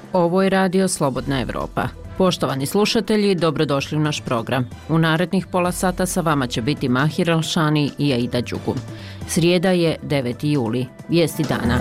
Ovo je radio Slobodna Evropa. Poštovani slušatelji, dobrodošli u naš program. U narednih pola sata sa vama će biti Mahir Alšani i Aida Đugum. Srijeda je 9. juli. Vijesti dana.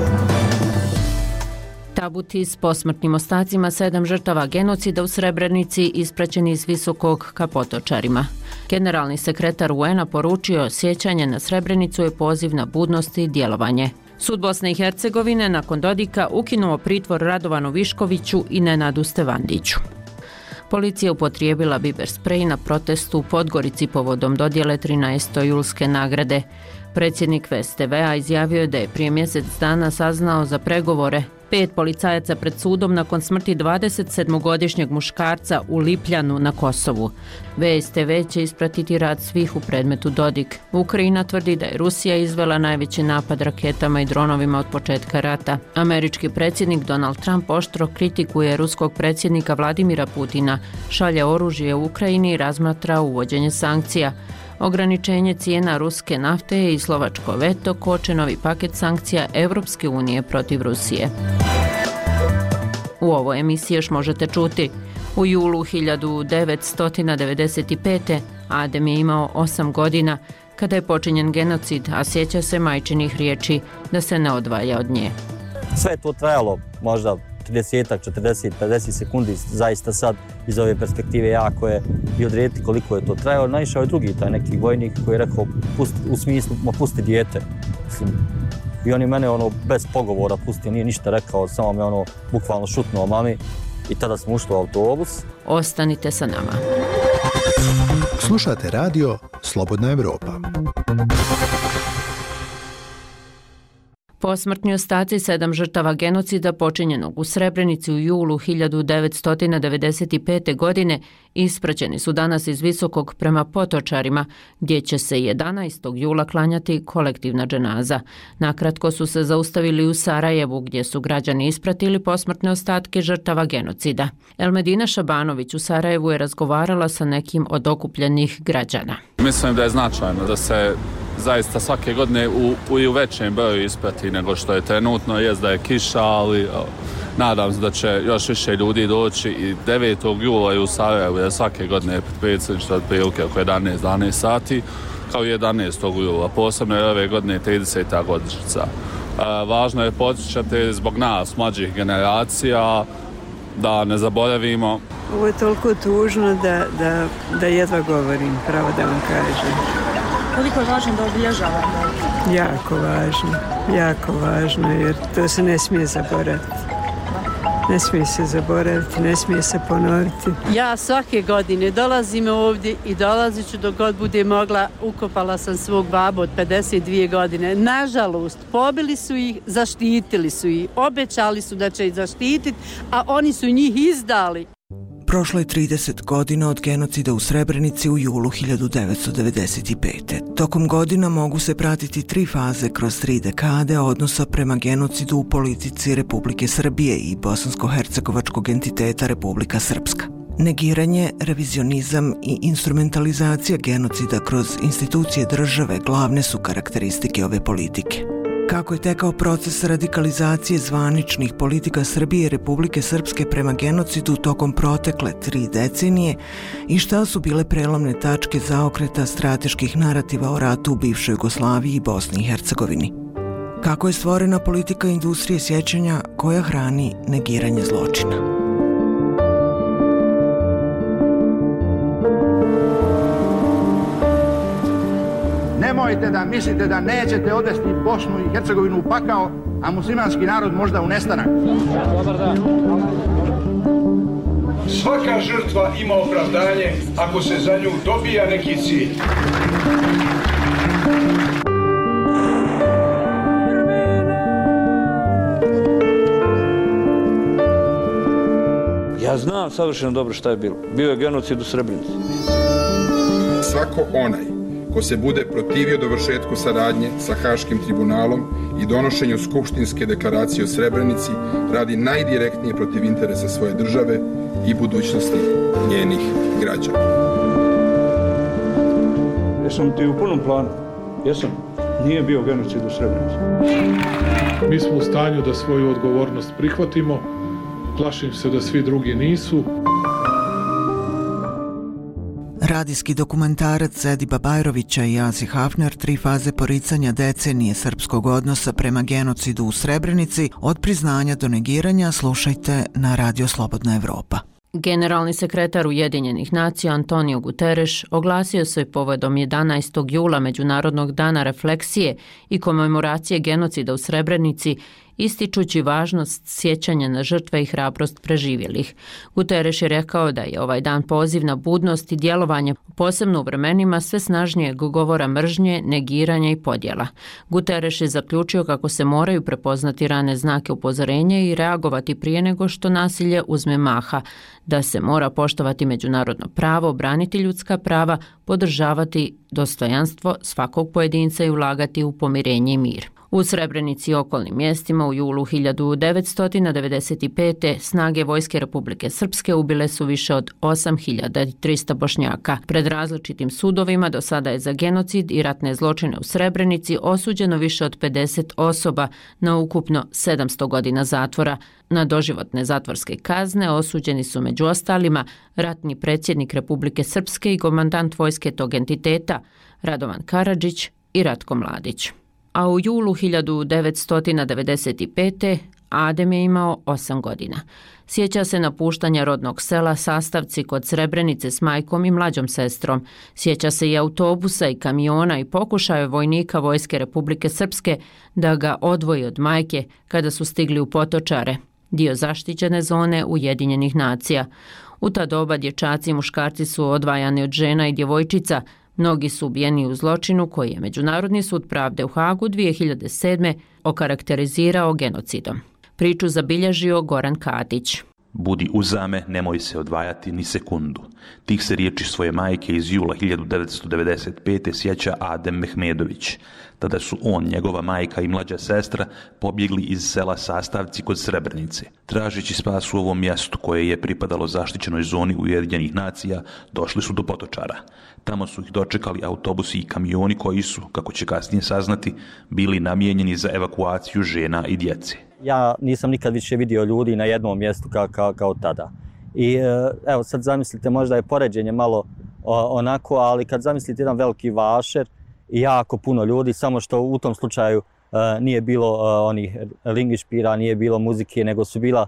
Tabuti s posmrtnim ostacima 7 žrtava genocida u Srebrenici ispraćeni iz Visokog ka Potočarima. Generalni sekretar UN-a poručio sjećanje na Srebrenicu je poziv na budnost i djelovanje. Sud Bosne i Hercegovine nakon Dodika ukinuo pritvor Radovanu Viškoviću i Nenadu Stevandiću. Policija upotrijebila biber sprej na protestu u Podgorici povodom dodjele 13. julske nagrade. Predsjednik VSTV-a izjavio je da je prije mjesec dana saznao za pregovore 5 policajaca pred sudom nakon smrti 27-godišnjeg muškarca u Lipljanu na Kosovu. VSTV će ispratiti rad svih u predmetu Dodik. Ukrajina tvrdi da je Rusija izvela najveći napad raketama i dronovima od početka rata. Američki predsjednik Donald Trump oštro kritikuje ruskog predsjednika Vladimira Putina, šalje oružje u Ukrajini i razmatra uvođenje sankcija. Ograničenje cijena ruske nafte i slovačko veto koče novi paket sankcija Europske unije protiv Rusije. U ovoj emisiji još možete čuti: u julu 1995. Adem je imao 8 godina kada je počinjen genocid, a sjeća se majčinih riječi da se ne odvaja od nje. Sve je to trajalo možda 30, 40, 50 sekundi, zaista sad iz ove perspektive jako je i odrediti koliko je to trajalo. Naišao je drugi taj neki vojnik koji je rekao u smislu pusti dijete. I on je mene bez pogovora pustio, nije ništa rekao, samo me bukvalno šutnuo mami i tada smo ušli u autobus. Ostanite sa nama. Slušate radio Slobodna Evropa. Posmrtni ostaci 7 žrtava genocida počinjenog u Srebrenici u julu 1995. godine ispraćeni su danas iz Visokog prema Potočarima, gdje će se 11. jula klanjati kolektivna dženaza. Nakratko su se zaustavili u Sarajevu, gdje su građani ispratili posmrtne ostatke žrtava genocida. Elmedina Šabanović u Sarajevu je razgovarala sa nekim od okupljenih građana. Mislim da je značajno da se zaista svake godine u većem broju isprati nego što je trenutno. Jest da je kiša, ali nadam se da će još više ljudi doći i 9. jula je u Sarajevu, jer svake godine predsjedništvo otprilike oko 11 sati, kao i 11. jula. Posebno je ove godine 30. godišnjica. Važno je podsjećati zbog nas, mlađih generacija, da ne zaboravimo. Ovo je toliko tužno da jedva govorim, pravo da vam kažem. Koliko je važno da obilježavamo? Jako važno, jer to se ne smije zaboraviti. Ne smije se zaboraviti, ne smije se ponoviti. Ja svake godine dolazim ovdje i dolazit ću dok god bude mogla. Ukopala sam svog babu od 52 godine. Nažalost, pobili su ih, zaštitili su ih. Obećali su da će ih zaštititi, a oni su njih izdali. Prošlo je 30 godina od genocida u Srebrenici u julu 1995. Tokom godina mogu se pratiti 3 faze kroz 3 dekade odnosa prema genocidu u politici Republike Srbije i bosansko-hercegovačkog entiteta Republika Srpska. Negiranje, revizionizam i instrumentalizacija genocida kroz institucije države glavne su karakteristike ove politike. Kako je tekao proces radikalizacije zvaničnih politika Srbije i Republike Srpske prema genocidu tokom protekle 3 decenije i šta su bile prelomne tačke zaokreta strateških narativa o ratu u bivšoj Jugoslaviji i Bosni i Hercegovini. Kako je stvorena politika industrije sjećanja koja hrani negiranje zločina. Nemojte da mislite da nećete odvesti Bosnu i Hercegovinu u pakao, a muslimanski narod možda u nestanak. Svaka žrtva ima opravdanje ako se za nju dobija neki cilj. Ja znam savršeno dobro šta je bilo. Bio je genocid u Srebrenici. Svako onaj ko se bude protivio dovršetku saradnje sa Haškim tribunalom i donošenju skupštinske deklaracije o Srebrenici radi najdirektnije protiv interesa svoje države i budućnosti njenih građana. Jesam ti u punom planu? Jesam. Nije bio genocid u Srebrenici. Mi smo u stanju da svoju odgovornost prihvatimo, plašim se da svi drugi nisu. Radijski dokumentarac Ediba Bajrovića i Azi Hafner, 3 faze poricanja decenije srpskog odnosa prema genocidu u Srebrenici, od priznanja do negiranja, slušajte na Radio Slobodna Evropa. Generalni sekretar Ujedinjenih nacija Antonio Guterres oglasio se povodom 11. jula Međunarodnog dana refleksije i komemoracije genocida u Srebrenici, ističući važnost sjećanja na žrtve i hrabrost preživjelih. Guterres je rekao da je ovaj dan poziv na budnost i djelovanje, posebno u vremenima sve snažnijeg govora mržnje, negiranja i podjela. Guterres je zaključio kako se moraju prepoznati rane znake upozorenja i reagovati prije nego što nasilje uzme maha, da se mora poštovati međunarodno pravo, braniti ljudska prava, podržavati dostojanstvo svakog pojedinca i ulagati u pomirenje i mir. U Srebrenici i okolnim mjestima u julu 1995. snage Vojske Republike Srpske ubile su više od 8300 Bošnjaka. Pred različitim sudovima do sada je za genocid i ratne zločine u Srebrenici osuđeno više od 50 osoba na ukupno 700 godina zatvora. Na doživotne zatvorske kazne osuđeni su među ostalima ratni predsjednik Republike Srpske i komandant vojske tog entiteta Radovan Karadžić i Ratko Mladić. A u julu 1995. Adem je imao 8 godina. Sjeća se napuštanja rodnog sela Sastavci kod Srebrenice s majkom i mlađom sestrom. Sjeća se i autobusa i kamiona i pokušaja vojnika Vojske Republike Srpske da ga odvoji od majke kada su stigli u Potočare, dio zaštićene zone Ujedinjenih nacija. U ta doba dječaci i muškarci su odvajani od žena i djevojčica. Mnogi su ubijeni u zločinu koji je Međunarodni sud pravde u Hagu 2007. okarakterizirao genocidom. Priču zabilježio Goran Katić. Budi uzame, nemoj se odvajati ni sekundu. Tih se riječi svoje majke iz jula 1995. sjeća Adem Mehmedović. Tada su on, njegova majka i mlađa sestra pobjegli iz sela Sastavci kod Srebrenice. Tražeći spas u ovom mjestu koje je pripadalo zaštićenoj zoni Ujedinjenih nacija, došli su do Potočara. Tamo su ih dočekali autobusi i kamioni koji su, kako će kasnije saznati, bili namijenjeni za evakuaciju žena i djece. Ja nisam nikad više vidio ljudi na jednom mjestu kao tada. I evo sad zamislite, možda je poređenje malo onako, ali kad zamislite jedan veliki vašer i jako puno ljudi, samo što u tom slučaju nije bilo onih lingišpira, nije bilo muzike, nego su bila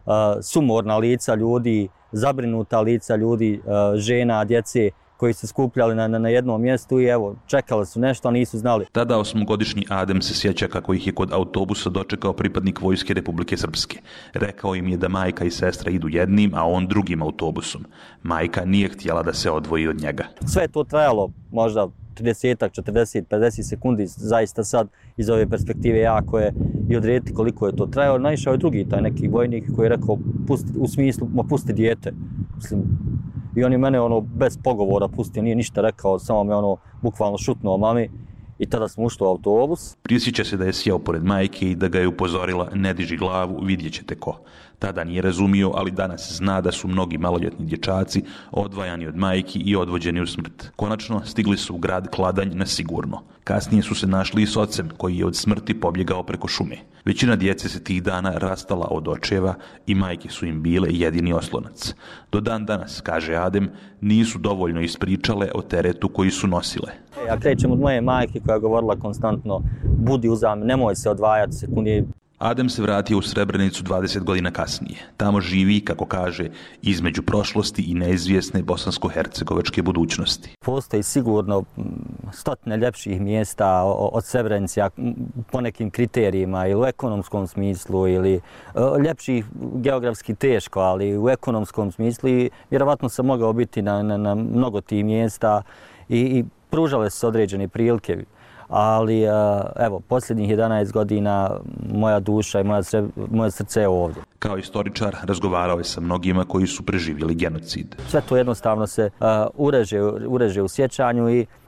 sumorna lica ljudi, zabrinuta lica ljudi, žena, djece, koji su skupljali na jednom mjestu i evo, čekali su nešto, a nisu znali. Tada 8-godišnji Adem se sjeća kako ih je kod autobusa dočekao pripadnik Vojske Republike Srpske. Rekao im je da majka i sestra idu jednim, a on drugim autobusom. Majka nije htjela da se odvoji od njega. Sve je to trajalo možda 30, 40, 50 sekundi, zaista sad iz ove perspektive jako je i odrediti koliko je to trajalo. Naišao je drugi taj neki vojnik koji je rekao u smislu, pusti dijete. Mislim, i on je mene bez pogovora pustio, nije ništa rekao, samo me bukvalno šutnuo mami i tada smo ušli u autobus. Prisjeća se da je sjeo pored majke i da ga je upozorila ne diži glavu, vidjet ćete ko. Tada nije razumio, ali danas zna da su mnogi maloljetni dječaci odvajani od majki i odvođeni u smrt. Konačno stigli su u grad Kladanj na sigurno. Kasnije su se našli i s ocem koji je od smrti pobjegao preko šume. Većina djece se tih dana rastala od očeva i majke su im bile jedini oslonac. Do dan danas, kaže Adem, nisu dovoljno ispričale o teretu koji su nosile. Ja krećem od moje majke koja je govorila konstantno, budi uzame, nemoj se odvajati sekundi. Adem se vratio u Srebrenicu 20 godina kasnije. Tamo živi, kako kaže, između prošlosti i neizvjesne bosansko-hercegovačke budućnosti. Postoji sigurno stotine ljepših mjesta od Srebrenice po nekim kriterijima ili u ekonomskom smislu ili ljepših geografski teško, ali u ekonomskom smislu i vjerovatno sam mogao biti na mnogo tih mjesta i pružale su određene prilike. Ali evo, posljednjih 11 godina moja duša i moje srce je ovdje. Kao istoričar razgovarao je sa mnogima koji su preživjeli genocid. Sve to jednostavno se ureže u sjećanju i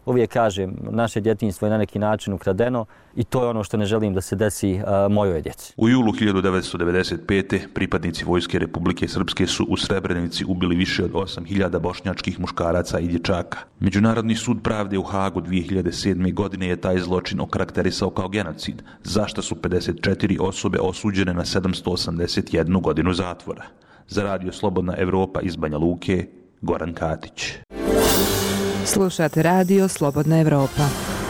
uvijek kažem, naše djetinjstvo je na neki način ukradeno i to je ono što ne želim da se desi mojoj djeci. U julu 1995. pripadnici Vojske Republike Srpske su u Srebrenici ubili više od 8.000 bošnjačkih muškaraca i dječaka. Međunarodni sud pravde u Hagu 2007. godine je taj zločin okarakterisao kao genocid, za što su 54 osobe osuđene na 781 godinu zatvora. Za Radio Slobodna Evropa iz Banja Luke, Goran Katić. Slušate Radio Slobodna Evropa.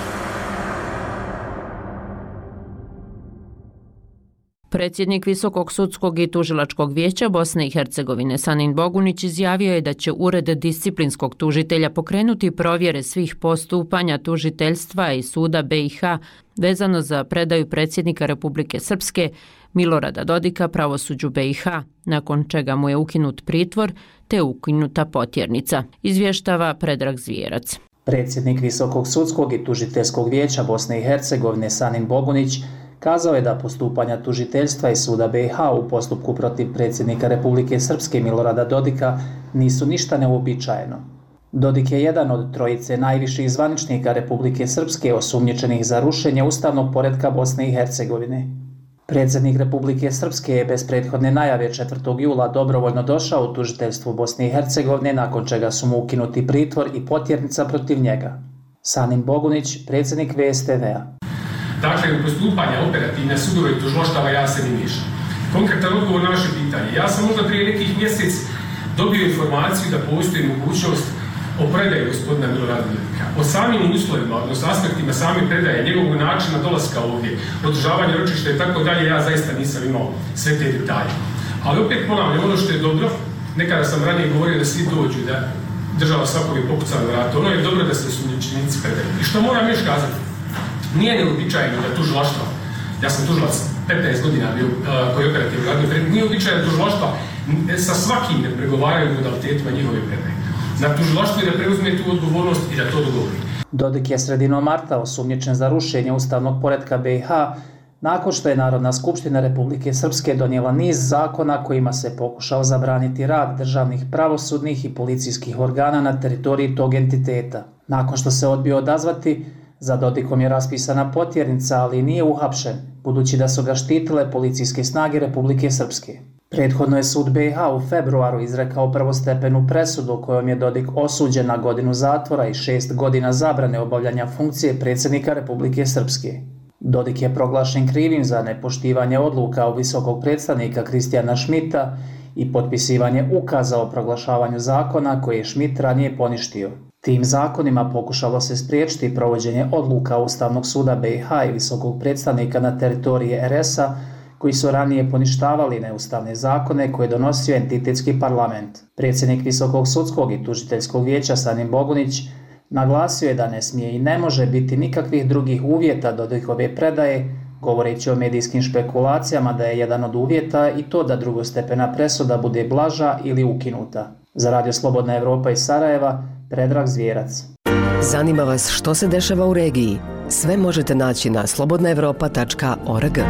Predsjednik Visokog sudskog i tužilačkog vijeća Bosne i Hercegovine Sanin Bogunić izjavio je da će Ured disciplinskog tužitelja pokrenuti provjere svih postupanja tužiteljstva i suda BiH vezano za predaju predsjednika Republike Srpske Milorada Dodika pravosuđu BiH, nakon čega mu je ukinut pritvor te ukinuta potjernica, izvještava Predrag Zvijerac. Predsjednik Visokog sudskog i tužiteljskog vijeća Bosne i Hercegovine Sanin Bogunić kazao je da postupanja tužiteljstva i suda BiH u postupku protiv predsjednika Republike Srpske Milorada Dodika nisu ništa neuobičajeno. Dodik je jedan od trojice najviših zvaničnika Republike Srpske osumnjičenih za rušenje ustavnog poretka Bosne i Hercegovine. Predsjednik Republike Srpske je bez prethodne najave 4. jula dobrovoljno došao u tužiteljstvo Bosne i Hercegovine, nakon čega su mu ukinuti pritvor i potjernica protiv njega. Sanin Bogunić, predsjednik VSTV-a. Dakle, u postupanja operativne sudove i tužilaštava ja se ne miješam. Konkretan odgovor na vaše pitanje. Ja sam možda prije nekih mjesec dobio informaciju da postoji mogućnost o predaji gospodina Milorada Dodika. O samim uslovima, odnosno aspektima same predaje, njegovog načina dolaska ovdje, održavanja ročišta i tako dalje, ja zaista nisam imao sve te detalje. Ali opet ponavljam, ono što je dobro, nekada sam ranije govorio da svi dođu, da država svakog je pokucala na vrata, ono je dobro da se osumnjičenici predaju. I što moram još kazati, nije neobičajno da tužilaštva, ja sam tužilac 15 godina bio koji je operativno radio, nije običajno da tužilaštva sa svakim ne pregovaraju modalitetima njihove predaje. Na tužilaštvu je da preuzme tu odgovornost i da to dogovori. Dodik je sredinom marta osumnjičen za rušenje ustavnog poretka BiH nakon što je Narodna skupština Republike Srpske donijela niz zakona kojima se pokušao zabraniti rad državnih pravosudnih i policijskih organa na teritoriji tog entiteta. Nakon što se odbio odazvati, za Dodikom je raspisana potjernica, ali nije uhapšen, budući da su ga štitile policijske snage Republike Srpske. Prethodno je sud BiH u februaru izrekao prvostepenu presudu kojom je Dodik osuđen na godinu zatvora i 6 godina zabrane obavljanja funkcije predsjednika Republike Srpske. Dodik je proglašen krivim za nepoštivanje odluka od visokog predstavnika Kristijana Šmita i potpisivanje ukaza o proglašavanju zakona koje je Šmit ranije poništio. Tim zakonima pokušalo se spriječiti provođenje odluka Ustavnog suda BiH i visokog predstavnika na teritoriji RS-a koji su ranije poništavali neustavne zakone koje je donosio entitetski parlament. Predsjednik Visokog sudskog i tužiteljskog vijeća Sanin Bogunić naglasio je da ne smije i ne može biti nikakvih drugih uvjeta Dodikove predaje, govoreći o medijskim špekulacijama da je jedan od uvjeta i to da drugostepena presuda bude blaža ili ukinuta. Za Radio Slobodna Evropa iz Sarajeva, Predrag Zvijerac. Zanima vas što se dešava u regiji? Sve možete naći na slobodnaevropa.org.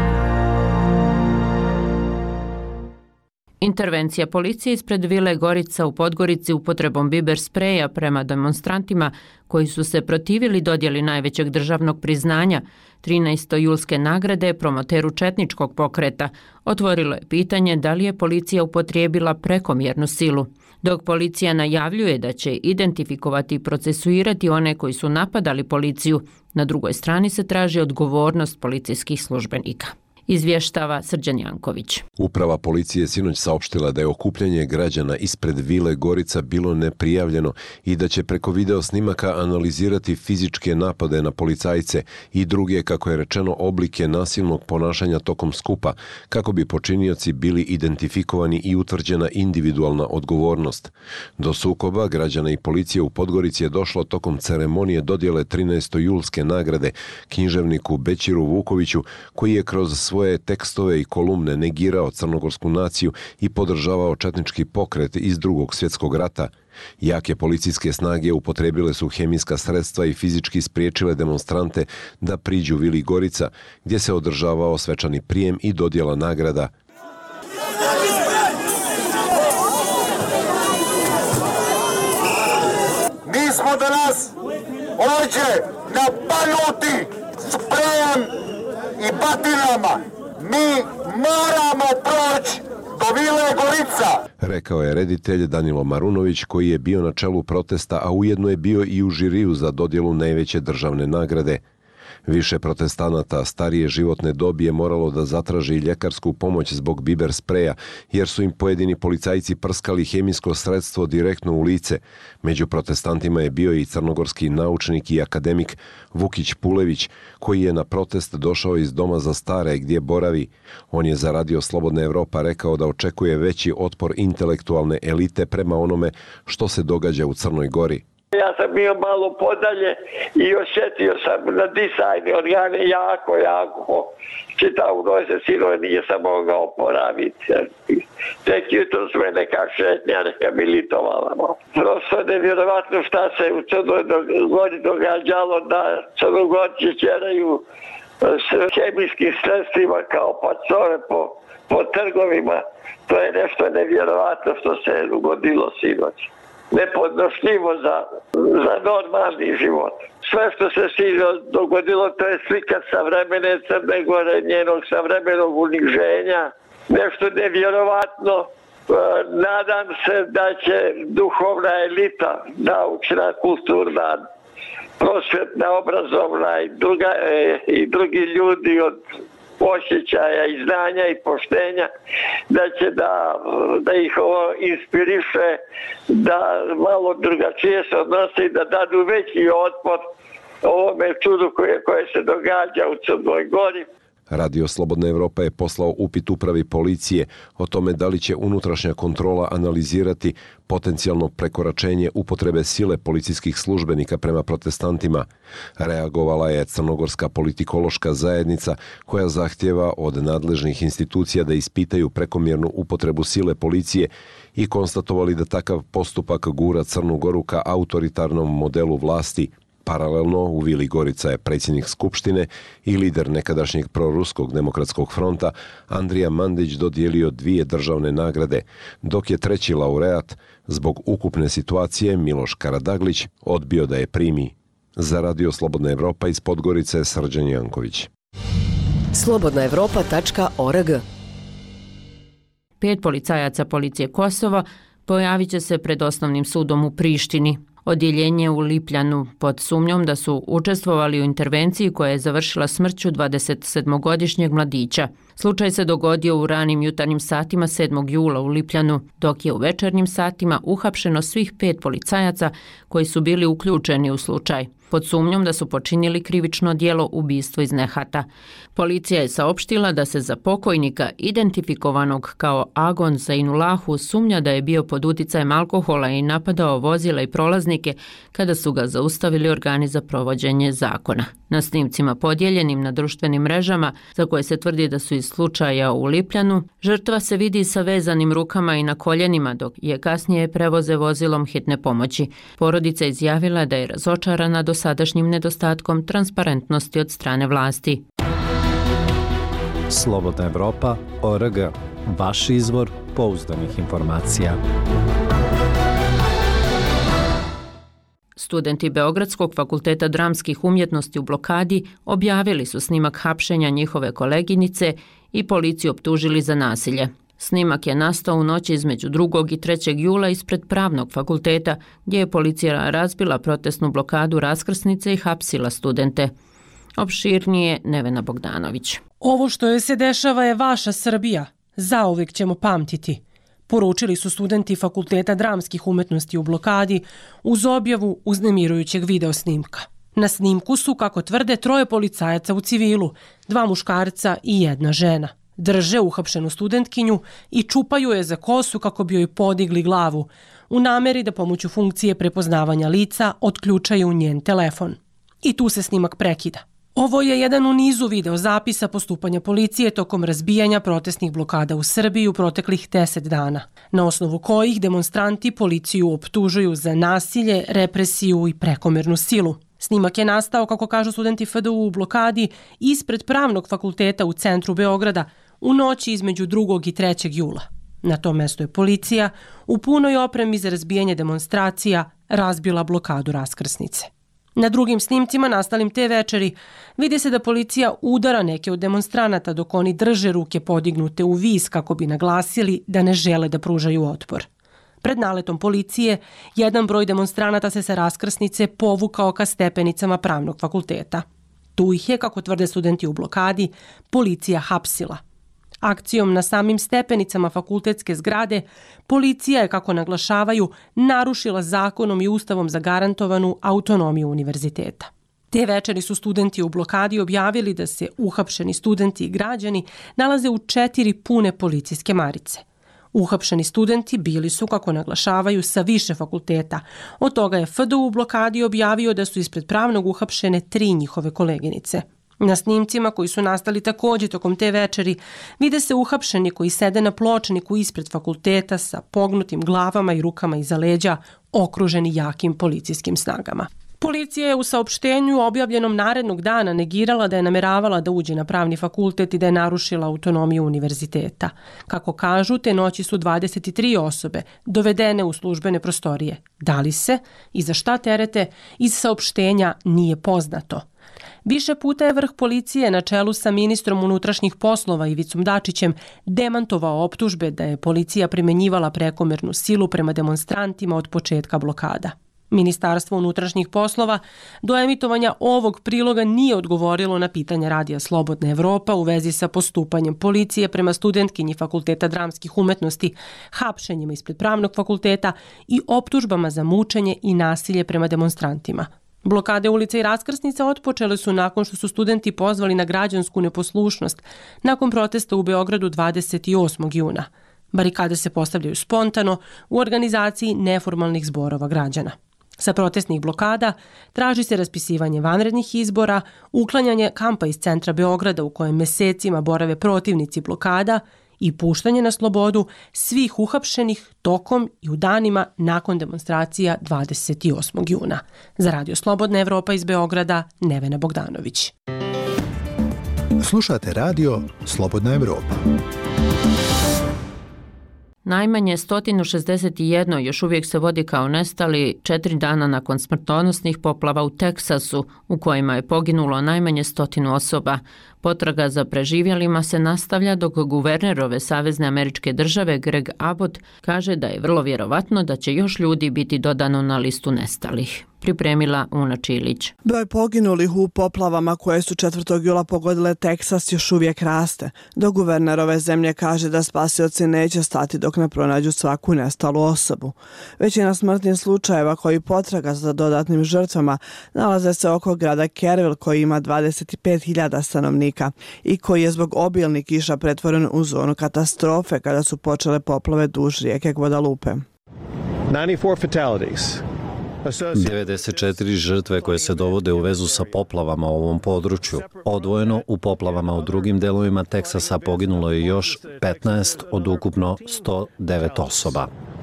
Intervencija policije ispred Vile Gorica u Podgorici upotrebom biber spreja prema demonstrantima koji su se protivili dodjeli najvećeg državnog priznanja 13. julske nagrade promoteru četničkog pokreta otvorilo je pitanje da li je policija upotrijebila prekomjernu silu. Dok policija najavljuje da će identifikovati i procesuirati one koji su napadali policiju, na drugoj strani se traži odgovornost policijskih službenika. Izvještava Srđan Janković. Uprava policije sinoć saopštila da je okupljanje građana ispred Vile Gorica bilo neprijavljeno i da će preko video snimaka analizirati fizičke napade na policajce i druge, kako je rečeno, oblike nasilnog ponašanja tokom skupa, kako bi počinioci bili identifikovani i utvrđena individualna odgovornost. Do sukoba građana i policije u Podgorici je došlo tokom ceremonije dodjele 13. julske nagrade književniku Bećiru Vukoviću, koji je kroz svoje tekstove i kolumne negirao crnogorsku naciju i podržavao četnički pokret iz Drugog svjetskog rata. Jake policijske snage upotrebile su hemijska sredstva i fizički spriječile demonstrante da priđu Vili Gorica, gdje se održavao svečani prijem i dodjela nagrada. Mi smo danas Ovdje napanuti sprejem i batinama mi moramo proći do Vile Gorica. Rekao je reditelj Danilo Marunović, koji je bio na čelu protesta, a ujedno je bio i u žiriju za dodjelu najveće državne nagrade. Više protestanata starije životne dobi je moralo da zatraži ljekarsku pomoć zbog biber spreja, jer su im pojedini policajci prskali hemijsko sredstvo direktno u lice. Među protestantima je bio i crnogorski naučnik i akademik Vukić Pulević, koji je na protest došao iz doma za stare gdje boravi. On je za Radio Slobodna Evropa rekao da očekuje veći otpor intelektualne elite prema onome što se događa u Crnoj Gori. Ja sam bio malo podalje i osjetio sam na disajne organe jako. Čitav noć se sinoć nije sam mogao oporaviti. Tek jutro su me neka šetnja rehabilitovala. Prosto nevjerovatno šta se u Crnoj Gori događalo, da Crnogorci ćeraju s hemijskim sredstvima kao pacove po trgovima. To je nešto nevjerovatno što se ugodilo sinoć. Nepodnošljivo za normalni život. Sve što se sinoć dogodilo, to je slika savremene Crne Gore, njenog savremenog uniženja. Nešto nevjerovatno. Nadam se da će duhovna elita, naučna, kulturna, prosvetna, obrazovna i drugi ljudi od osjećaja i znanja i poštenja, da će da ih ovo inspiriše, da malo drugačije se odnose i da dadu veći otpor ovome čudu koje se događa u Crnoj Gori. Radio Slobodna Evropa je poslao upit upravi policije o tome da li će unutrašnja kontrola analizirati potencijalno prekoračenje upotrebe sile policijskih službenika prema protestantima. Reagovala je Crnogorska politikološka zajednica, koja zahtjeva od nadležnih institucija da ispitaju prekomjernu upotrebu sile policije i konstatovali da takav postupak gura Crnu Goru ka autoritarnom modelu vlasti. Paralelno, u Vili Gorica je predsjednik Skupštine i lider nekadašnjeg proruskog demokratskog fronta Andrija Mandić dodijelio 2 državne nagrade, dok je treći laureat zbog ukupne situacije Miloš Karadaglić odbio da je primi. Za Radio Slobodna Evropa iz Podgorice Srđan Janković. slobodnaevropa.org 5 policajaca policije Kosova pojavit će se pred osnovnim sudom u Prištini. Odjeljenje u Lipljanu pod sumnjom da su učestvovali u intervenciji koja je završila smrću 27-godišnjeg mladića. Slučaj se dogodio u ranim jutarnjim satima 7. jula u Lipljanu, dok je u večernjim satima uhapšeno svih 5 policajaca koji su bili uključeni u slučaj, pod sumnjom da su počinili krivično djelo ubistvo iz nehata. Policija je saopštila da se za pokojnika, identifikovanog kao Agon Zainulahu, sumnja da je bio pod uticajem alkohola i napadao vozila i prolaznike kada su ga zaustavili organi za provođenje zakona. Na snimcima podijeljenim na društvenim mrežama, za koje se tvrdi da su iz slučaja u Lipljanu, žrtva se vidi sa vezanim rukama i na koljenima, dok je kasnije prevoze vozilom hitne pomoći. Porodica izjavila da je razočarana dosadašnjim nedostatkom transparentnosti od strane vlasti. Slobodna Evropa.org, vaš izvor pouzdanih informacija. Studenti Beogradskog fakulteta dramskih umjetnosti u blokadi objavili su snimak hapšenja njihove koleginice i policiju optužili za nasilje. Snimak je nastao u noći između 2. i 3. jula ispred Pravnog fakulteta, gdje je policija razbila protestnu blokadu raskrsnice i hapsila studente. Opširnije Nevena Bogdanović. Ovo što joj se dešava je vaša Srbija. Zauvijek ćemo pamtiti, poručili su studenti Fakulteta dramskih umjetnosti u blokadi uz objavu uznemirujućeg videosnimka. Na snimku su, kako tvrde, 3 policajaca u civilu, 2 muškarca i 1 žena. Drže uhapšenu studentkinju i čupaju je za kosu kako bi joj podigli glavu, u nameri da pomoću funkcije prepoznavanja lica otključaju njen telefon. I tu se snimak prekida. Ovo je jedan u nizu video zapisa postupanja policije tokom razbijanja protestnih blokada u Srbiji u proteklih 10 dana, na osnovu kojih demonstranti policiju optužuju za nasilje, represiju i prekomernu silu. Snimak je nastao, kako kažu studenti FDU u blokadi, ispred Pravnog fakulteta u centru Beograda u noći između 2. i 3. jula. Na tom mjestu je policija u punoj opremi za razbijanje demonstracija razbila blokadu raskrsnice. Na drugim snimcima nastalim te večeri vidi se da policija udara neke od demonstranata dok oni drže ruke podignute u vis kako bi naglasili da ne žele da pružaju otpor. Pred naletom policije, jedan broj demonstranata se sa raskrsnice povukao ka stepenicama Pravnog fakulteta. Tu ih je, kako tvrde studenti u blokadi, policija hapsila. Akcijom na samim stepenicama fakultetske zgrade, policija je, kako naglašavaju, narušila zakonom i ustavom zagarantovanu autonomiju univerziteta. Te večeri su studenti u blokadi objavili da se uhapšeni studenti i građani nalaze u 4 pune policijske marice. Uhapšeni studenti bili su, kako naglašavaju, sa više fakulteta. Od toga je FDU u blokadi objavio da su ispred Pravnog uhapšene 3 njihove koleginice. Na snimcima koji su nastali također tokom te večeri vide se uhapšeni koji sede na pločniku ispred fakulteta sa pognutim glavama i rukama iza leđa, okruženi jakim policijskim snagama. Policija je u saopštenju objavljenom narednog dana negirala da je nameravala da uđe na Pravni fakultet i da je narušila autonomiju univerziteta. Kako kažu, te noći su 23 osobe dovedene u službene prostorije. Da li se i za šta terete, iz saopštenja nije poznato. Više puta je vrh policije na čelu sa ministrom unutrašnjih poslova Ivicom Dačićem demantovao optužbe da je policija primenjivala prekomernu silu prema demonstrantima od početka blokada. Ministarstvo unutrašnjih poslova do emitovanja ovog priloga nije odgovorilo na pitanja Radija Slobodna Evropa u vezi sa postupanjem policije prema studentkinji Fakulteta dramskih umetnosti, hapšenjima ispred Pravnog fakulteta i optužbama za mučenje i nasilje prema demonstrantima. Blokade ulica i raskrsnica otpočele su nakon što su studenti pozvali na građansku neposlušnost nakon protesta u Beogradu 28. juna. Barikade se postavljaju spontano u organizaciji neformalnih zborova građana. Sa protestnih blokada traži se raspisivanje vanrednih izbora, uklanjanje kampa iz centra Beograda u kojem mesecima borave protivnici blokada i puštanje na slobodu svih uhapšenih tokom i u danima nakon demonstracija 28. juna. Za Radio Slobodna Evropa iz Beograda, Nevena Bogdanović. Slušate Radio Slobodna Evropa. Najmanje 161 još uvijek se vodi kao nestali 4 dana nakon smrtonosnih poplava u Teksasu, u kojima je poginulo najmanje 100 osoba. Potraga za preživjelima se nastavlja dok guverner ove savezne američke države Greg Abbott kaže da je vrlo vjerovatno da će još ljudi biti dodano na listu nestalih. Pripremila Una Čilić. Broj poginulih u poplavama koje su 4. jula pogodile Teksas još uvijek raste, dok guverner ove zemlje kaže da spasioci neće stati dok ne pronađu svaku nestalu osobu. Većina smrtnih slučajeva koji potraga za dodatnim žrtvama nalaze se oko grada Kerrville koji ima 25.000 stanovnika i koji je zbog obilnih kiša pretvoren u zonu katastrofe kada su počele poplave duž rijeke Guadalupe. 94 žrtve koje se dovode u vezu sa poplavama u ovom području. Odvojeno u poplavama u drugim delovima Teksasa poginulo je još 15 od ukupno 109 osoba.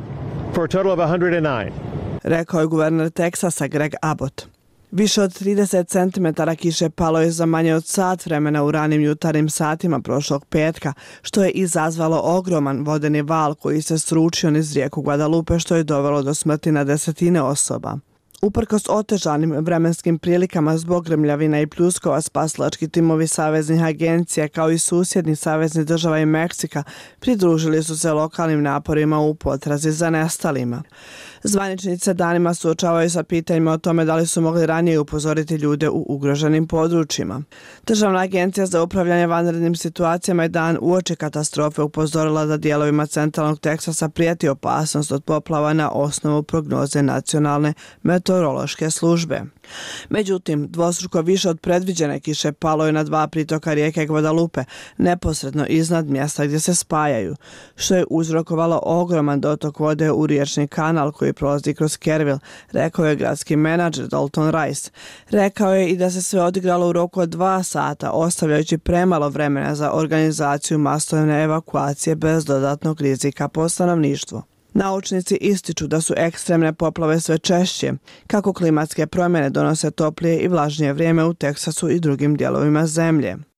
Rekao je guverner Teksasa Greg Abbott. Više od 30 cm kiše palo je za manje od sat vremena u ranim jutarnjim satima prošlog petka, što je izazvalo ogroman vodeni val koji se sručio niz rijeku Guadalupe, što je dovelo do smrti na desetine osoba. Uprkos otežanim vremenskim prilikama zbog grmljavina i pljuskova, spasilački timovi saveznih agencija kao i susjednih saveznih država i Meksika pridružili su se lokalnim naporima u potrazi za nestalima. Zvaničnice danima suočavaju sa pitanjima o tome da li su mogli ranije upozoriti ljude u ugroženim područjima. Državna agencija za upravljanje vanrednim situacijama je dan uoči katastrofe upozorila da dijelovima centralnog Teksasa prijeti opasnost od poplava na osnovu prognoze nacionalne meteorološke službe. Međutim, dvostruko više od predviđene kiše palo je na 2 pritoka rijeke Guadalupe, neposredno iznad mjesta gdje se spajaju, što je uzrokovalo ogroman dotok vode u riječni kanal koji prolazi kroz Kerrville, rekao je gradski menadžer Dalton Rice. Rekao je i da se sve odigralo u roku od 2 sata, ostavljajući premalo vremena za organizaciju masovne evakuacije bez dodatnog rizika po stanovništvo. Naučnici ističu da su ekstremne poplave sve češće, kako klimatske promjene donose toplije i vlažnije vrijeme u Teksasu i drugim dijelovima zemlje.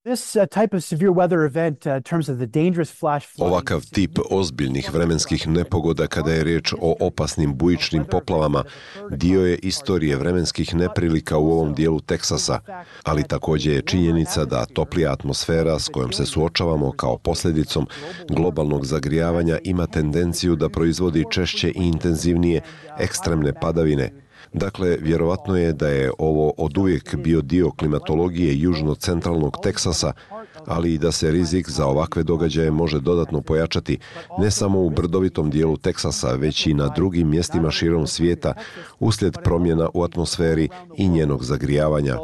Ovakav tip ozbiljnih vremenskih nepogoda kada je riječ o opasnim bujičnim poplavama dio je istorije vremenskih neprilika u ovom dijelu Teksasa, ali također je činjenica da toplija atmosfera s kojom se suočavamo kao posljedicom globalnog zagrijavanja ima tendenciju da proizvodi češće i intenzivnije ekstremne padavine. Dakle, vjerovatno je da je ovo oduvijek bio dio klimatologije južno-centralnog Teksasa, ali i da se rizik za ovakve događaje može dodatno pojačati ne samo u brdovitom dijelu Teksasa, već i na drugim mjestima širom svijeta uslijed promjena u atmosferi i njenog zagrijavanja.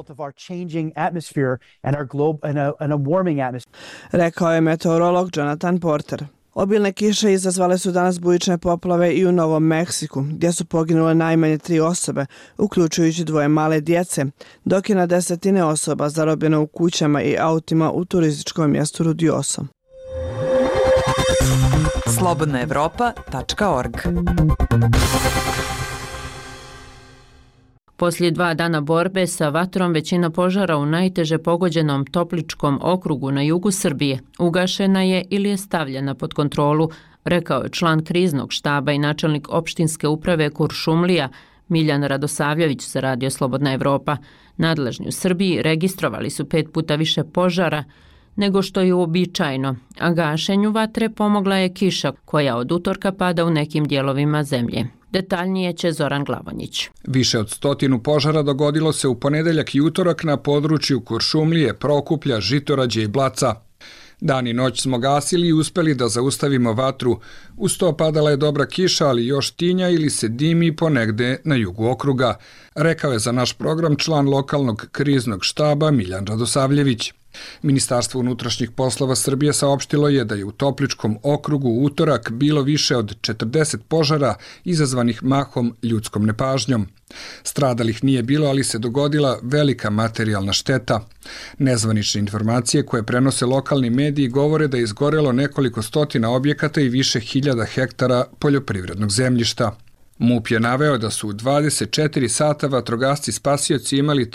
Rekao je meteorolog Jonathan Porter. Obilne kiše izazvale su danas bujične poplave i u Novom Meksiku, gdje su poginule najmanje 3 osobe, uključujući 2 male djece, dok je na desetine osoba zarobljeno u kućama i autima u turističkom mjestu Ruidoso. slobodnaevropa.org. Poslije 2 dana borbe sa vatrom, većina požara u najteže pogođenom Topličkom okrugu na jugu Srbije ugašena je ili je stavljena pod kontrolu, rekao je član kriznog štaba i načelnik opštinske uprave Kuršumlija Miljan Radosavljević za Radio Slobodna Evropa. Nadležni u Srbiji registrovali su 5 puta više požara nego što je uobičajeno, a gašenju vatre pomogla je kiša koja od utorka pada u nekim dijelovima zemlje. Detaljnije će Zoran Glavonjić. Više od 100 požara dogodilo se u ponedeljak i utorak na području Kuršumlije, Prokuplja, Žitorađe i Blaca. Dan i noć smo gasili i uspeli da zaustavimo vatru. Uz to padala je dobra kiša, ali još tinja ili se dimi ponegde na jugu okruga, rekao je za naš program član lokalnog kriznog štaba Miljan Radosavljević. Ministarstvo unutrašnjih poslova Srbije saopštilo je da je u Topličkom okrugu u utorak bilo više od 40 požara izazvanih mahom ljudskom nepažnjom. Stradalih nije bilo, ali se dogodila velika materijalna šteta. Nezvanične informacije koje prenose lokalni mediji govore da je izgorelo nekoliko stotina objekata i više hiljada hektara poljoprivrednog zemljišta. MUP je naveo da su u 24 sata vatrogasci spasioci imali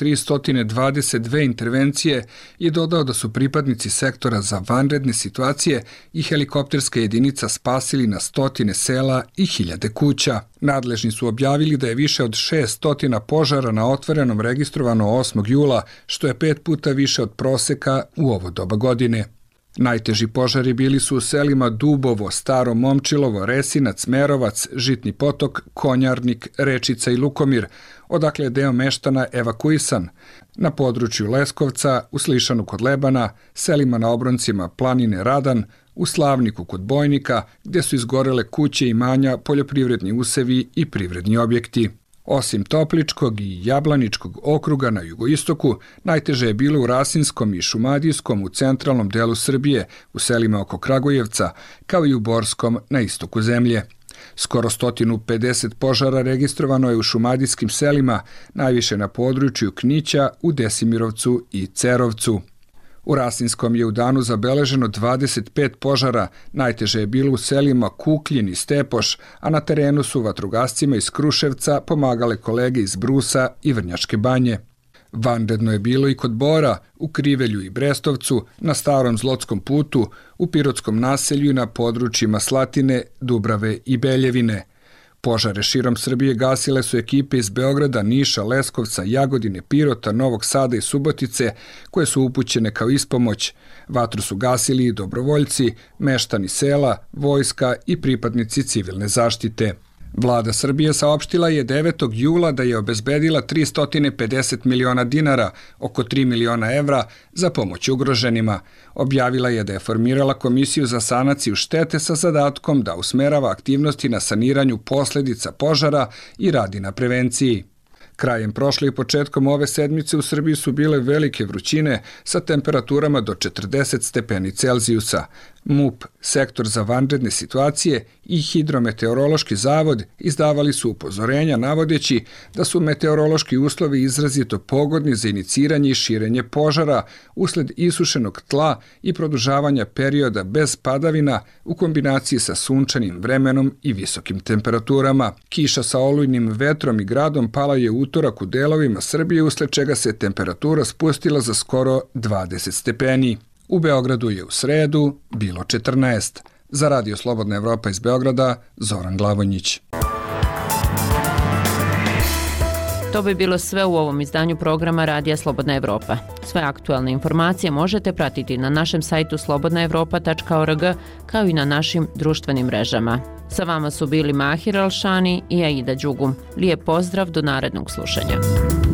322 intervencije i dodao da su pripadnici sektora za vanredne situacije i helikopterska jedinica spasili na stotine sela i hiljade kuća. Nadležni su objavili da je više od 600 požara na otvorenom registrovano 8. jula, što je 5 puta više od proseka u ovo doba godine. Najteži požari bili su u selima Dubovo, Staro Momčilovo, Resinac, Merovac, Žitni potok, Konjarnik, Rečica i Lukomir, odakle je deo meštana evakuisan. Na području Leskovca, u Slišanu kod Lebana, selima na obroncima Planine Radan, u Slavniku kod Bojnika, gdje su izgorele kuće, imanja, poljoprivredni usevi i privredni objekti. Osim Topličkog i Jablaničkog okruga na jugoistoku, najteže je bilo u Rasinskom i Šumadijskom u centralnom delu Srbije, u selima oko Kragujevca, kao i u Borskom na istoku zemlje. Skoro 150 požara registrovano je u šumadijskim selima, najviše na području Knića, u Desimirovcu i Cerovcu. U Rasinskom je u danu zabeleženo 25 požara, najteže je bilo u selima Kukljin i Stepoš, a na terenu su vatrogascima iz Kruševca pomagale kolege iz Brusa i Vrnjačke banje. Vanredno je bilo i kod Bora, u Krivelju i Brestovcu, na Starom Zlotskom putu, u Pirotskom naselju i na područjima Slatine, Dubrave i Beljevine. Požare širom Srbije gasile su ekipe iz Beograda, Niša, Leskovca, Jagodine, Pirota, Novog Sada i Subotice, koje su upućene kao ispomoć. Vatru su gasili i dobrovoljci, meštani sela, vojska i pripadnici civilne zaštite. Vlada Srbije saopštila je 9. jula da je obezbedila 350 miliona dinara, oko 3 miliona evra, za pomoć ugroženima. Objavila je da je formirala komisiju za sanaciju štete sa zadatkom da usmerava aktivnosti na saniranju posljedica požara i radi na prevenciji. Krajem prošle i početkom ove sedmice u Srbiji su bile velike vrućine sa temperaturama do 40 stepeni Celzijusa. MUP, sektor za vanredne situacije i Hidrometeorološki zavod izdavali su upozorenja navodeći da su meteorološki uslovi izrazito pogodni za iniciranje i širenje požara usled isušenog tla i produžavanja perioda bez padavina u kombinaciji sa sunčanim vremenom i visokim temperaturama. Kiša sa olujnim vetrom i gradom pala je u utorak u delovima Srbije, usled čega se temperatura spustila za skoro 20 stepeni. U Beogradu je u sredu bilo 14. Za Radio Slobodna Evropa iz Beograda, Zoran Glavonjić. To bi bilo sve u ovom izdanju programa Radija Slobodna Evropa. Sve aktualne informacije možete pratiti na našem sajtu slobodnaevropa.org kao i na našim društvenim mrežama. Sa vama su bili Mahir Alšani i Aida Đugum. Lijep pozdrav do narednog slušanja.